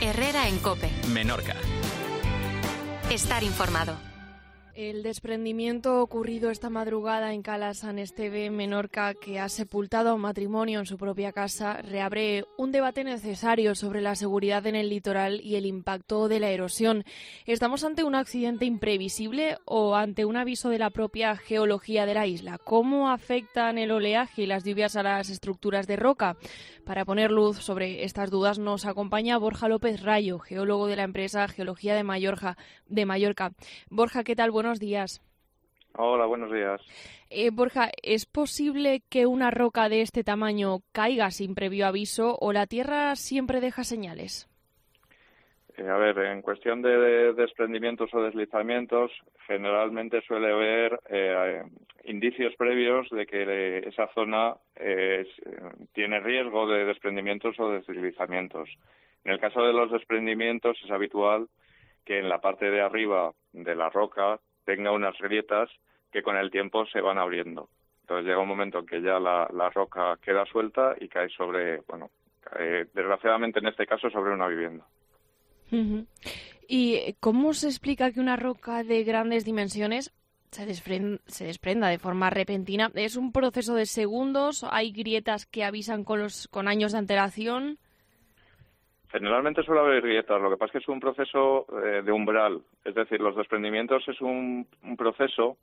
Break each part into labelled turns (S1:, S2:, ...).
S1: Herrera en COPE.
S2: Menorca.
S1: Estar informado.
S3: El desprendimiento ocurrido esta madrugada en Cala San Esteve, Menorca, que ha sepultado a un matrimonio en su propia casa, reabre un debate necesario sobre la seguridad en el litoral y el impacto de la erosión. ¿Estamos ante un accidente imprevisible o ante un aviso de la propia geología de la isla? ¿Cómo afectan el oleaje y las lluvias a las estructuras de roca? Para poner luz sobre estas dudas nos acompaña Borja López Rayo, geólogo de la empresa Geología de Mallorca. Borja, ¿qué tal? Buenos días.
S4: Hola, buenos días.
S3: Borja, ¿es posible que una roca de este tamaño caiga sin previo aviso o la Tierra siempre deja señales?
S4: En cuestión de desprendimientos o deslizamientos, generalmente suele haber indicios previos de que esa zona tiene riesgo de desprendimientos o deslizamientos. En el caso de los desprendimientos es habitual que en la parte de arriba de la roca tenga unas grietas que con el tiempo se van abriendo. Entonces llega un momento en que ya la roca queda suelta y cae desgraciadamente en este caso sobre una vivienda.
S3: Uh-huh. ¿Y cómo se explica que una roca de grandes dimensiones se desprenda de forma repentina? ¿Es un proceso de segundos? ¿Hay grietas que avisan con años de antelación?
S4: Generalmente suele haber grietas, lo que pasa es que es un proceso de umbral, es decir, los desprendimientos es un proceso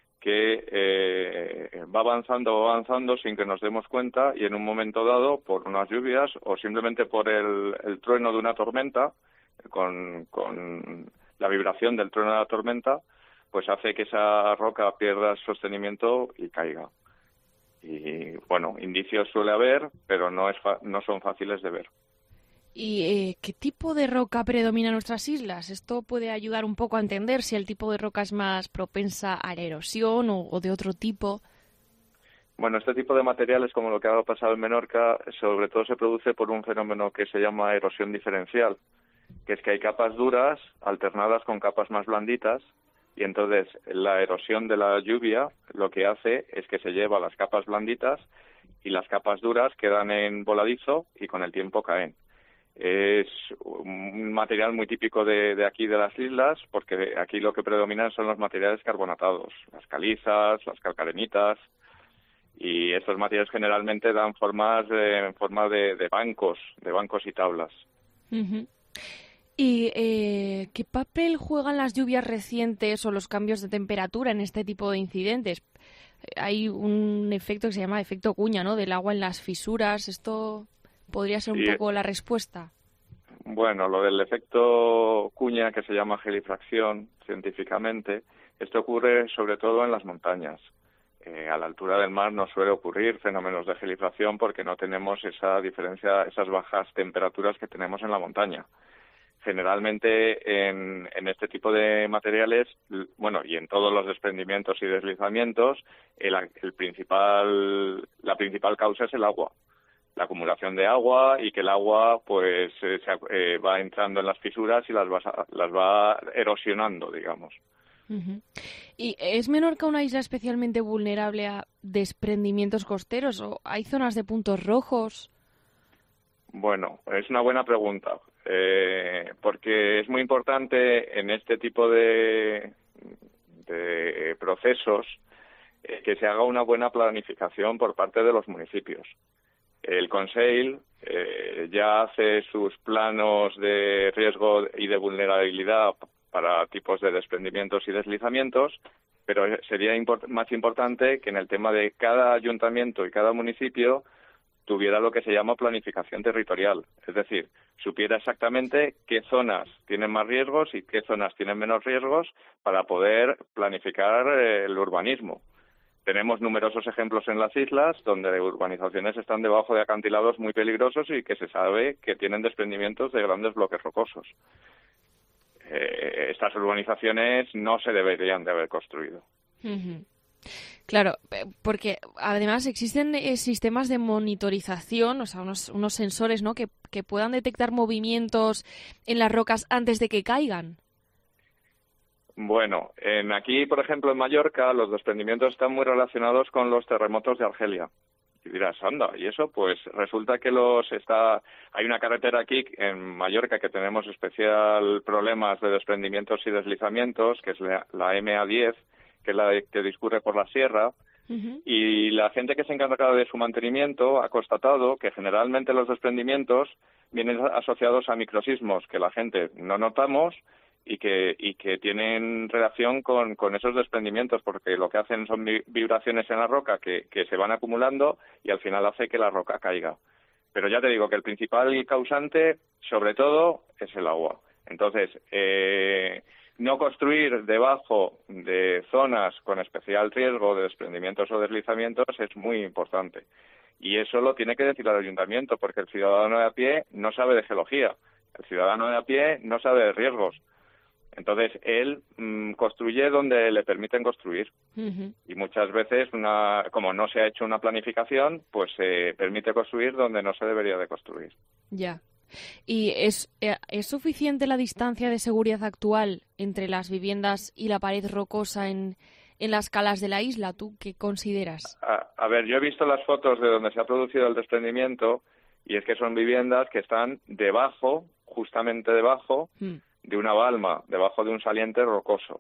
S4: que va avanzando sin que nos demos cuenta y en un momento dado, por unas lluvias o simplemente por el trueno de una tormenta, con la vibración del trueno de la tormenta, pues hace que esa roca pierda sostenimiento y caiga. Y indicios suele haber, pero no son fáciles de ver.
S3: ¿Y qué tipo de roca predomina en nuestras islas? Esto puede ayudar un poco a entender si el tipo de roca es más propensa a la erosión o de otro tipo.
S4: Bueno, este tipo de materiales, como lo que ha pasado en Menorca, sobre todo se produce por un fenómeno que se llama erosión diferencial, que es que hay capas duras alternadas con capas más blanditas, y entonces la erosión de la lluvia lo que hace es que se lleva las capas blanditas y las capas duras quedan en voladizo y con el tiempo caen. Es un material muy típico de aquí de las islas, porque aquí lo que predominan son los materiales carbonatados, las calizas, las calcarenitas, y estos materiales generalmente dan en forma de bancos y tablas.
S3: Uh-huh. ¿Y qué papel juegan las lluvias recientes o los cambios de temperatura en este tipo de incidentes? Hay un efecto que se llama efecto cuña, ¿no?, del agua en las fisuras. ¿Esto podría ser un poco la respuesta?
S4: Bueno, lo del efecto cuña, que se llama gelifracción científicamente, esto ocurre sobre todo en las montañas. A la altura del mar no suele ocurrir fenómenos de gelifracción porque no tenemos esa diferencia, esas bajas temperaturas que tenemos en la montaña. Generalmente en este tipo de materiales, y en todos los desprendimientos y deslizamientos, la principal causa es el agua. La acumulación de agua y que el agua va entrando en las fisuras y las va erosionando, digamos.
S3: Uh-huh. ¿Y es Menorca una isla especialmente vulnerable a desprendimientos costeros o hay zonas de puntos rojos?
S4: Bueno, es una buena pregunta, porque es muy importante en este tipo de procesos que se haga una buena planificación por parte de los municipios. El Consell ya hace sus planos de riesgo y de vulnerabilidad para tipos de desprendimientos y deslizamientos, pero sería más importante que en el tema de cada ayuntamiento y cada municipio tuviera lo que se llama planificación territorial, es decir, supiera exactamente qué zonas tienen más riesgos y qué zonas tienen menos riesgos para poder planificar el urbanismo. Tenemos numerosos ejemplos en las islas donde urbanizaciones están debajo de acantilados muy peligrosos y que se sabe que tienen desprendimientos de grandes bloques rocosos. Estas urbanizaciones no se deberían de haber construido.
S3: Uh-huh. Claro, porque además existen sistemas de monitorización, o sea, unos sensores, ¿no?, que puedan detectar movimientos en las rocas antes de que caigan.
S4: Bueno, aquí, por ejemplo, en Mallorca, los desprendimientos están muy relacionados con los terremotos de Argelia. Y dirás, anda, y eso, pues resulta que hay una carretera aquí en Mallorca que tenemos especial problemas de desprendimientos y deslizamientos, que es la MA10, que es la que discurre por la sierra, y la gente que se encarga de su mantenimiento ha constatado que generalmente los desprendimientos vienen asociados a microsismos que la gente no notamos y que tienen relación con esos desprendimientos, porque lo que hacen son vibraciones en la roca que se van acumulando y al final hace que la roca caiga. Pero ya te digo que el principal causante, sobre todo, es el agua. Entonces, no construir debajo de zonas con especial riesgo de desprendimientos o deslizamientos es muy importante. Y eso lo tiene que decir el ayuntamiento, porque el ciudadano de a pie no sabe de geología. El ciudadano de a pie no sabe de riesgos. Entonces, él construye donde le permiten construir. Y muchas veces, como no se ha hecho una planificación, pues se permite construir donde no se debería de construir.
S3: Ya. ¿Y es suficiente la distancia de seguridad actual entre las viviendas y la pared rocosa en las calas de la isla? ¿Tú qué consideras?
S4: A ver, yo he visto las fotos de donde se ha producido el desprendimiento y es que son viviendas que están debajo, justamente debajo, de una balma, debajo de un saliente rocoso.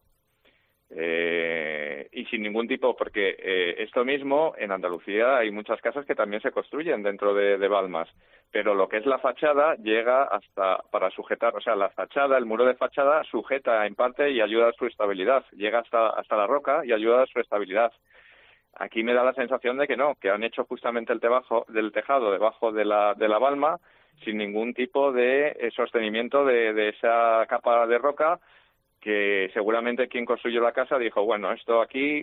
S4: Y sin ningún tipo, porque esto mismo, en Andalucía hay muchas casas que también se construyen dentro de balmas, pero lo que es la fachada llega hasta, para sujetar, o sea, la fachada, el muro de fachada sujeta en parte y ayuda a su estabilidad, llega hasta la roca y ayuda a su estabilidad. Aquí me da la sensación de que no, que han hecho justamente el tejado debajo de la balma sin ningún tipo de sostenimiento de esa capa de roca, que seguramente quien construyó la casa dijo, bueno, esto aquí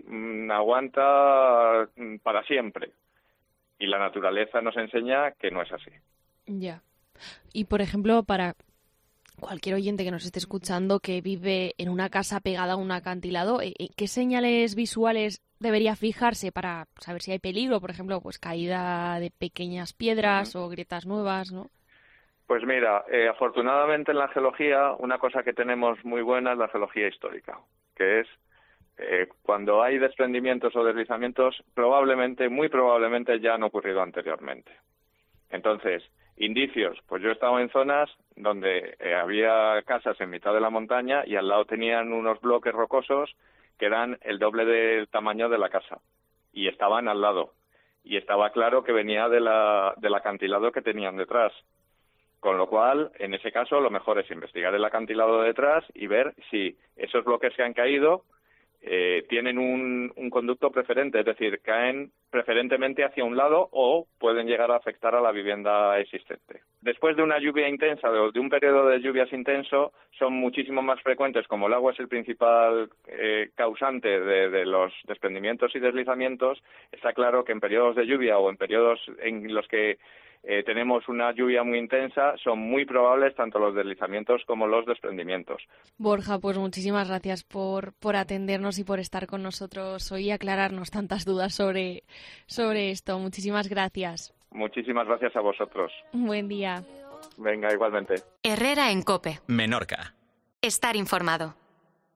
S4: aguanta para siempre. Y la naturaleza nos enseña que no es así.
S3: Ya. Y, por ejemplo, para cualquier oyente que nos esté escuchando que vive en una casa pegada a un acantilado, ¿qué señales visuales debería fijarse para saber si hay peligro? Por ejemplo, pues caída de pequeñas piedras o grietas nuevas, ¿no?
S4: Pues mira, afortunadamente en la geología una cosa que tenemos muy buena es la geología histórica, que es cuando hay desprendimientos o deslizamientos, muy probablemente ya han ocurrido anteriormente. Entonces, indicios, pues yo he estado en zonas donde había casas en mitad de la montaña y al lado tenían unos bloques rocosos que eran el doble del tamaño de la casa y estaban al lado. Y estaba claro que venía del acantilado que tenían detrás. Con lo cual, en ese caso, lo mejor es investigar el acantilado detrás y ver si esos bloques que han caído tienen un conducto preferente, es decir, caen preferentemente hacia un lado o pueden llegar a afectar a la vivienda existente. Después de una lluvia intensa, de un periodo de lluvias intenso, son muchísimo más frecuentes, como el agua es el principal causante de los desprendimientos y deslizamientos. Está claro que en periodos de lluvia o en periodos en los que tenemos una lluvia muy intensa, son muy probables tanto los deslizamientos como los desprendimientos.
S3: Borja, pues muchísimas gracias por atendernos y por estar con nosotros hoy y aclararnos tantas dudas sobre esto. Muchísimas gracias.
S4: Muchísimas gracias a vosotros.
S3: Un buen día.
S4: Venga, igualmente.
S1: Herrera en COPE.
S2: Menorca.
S1: Estar informado.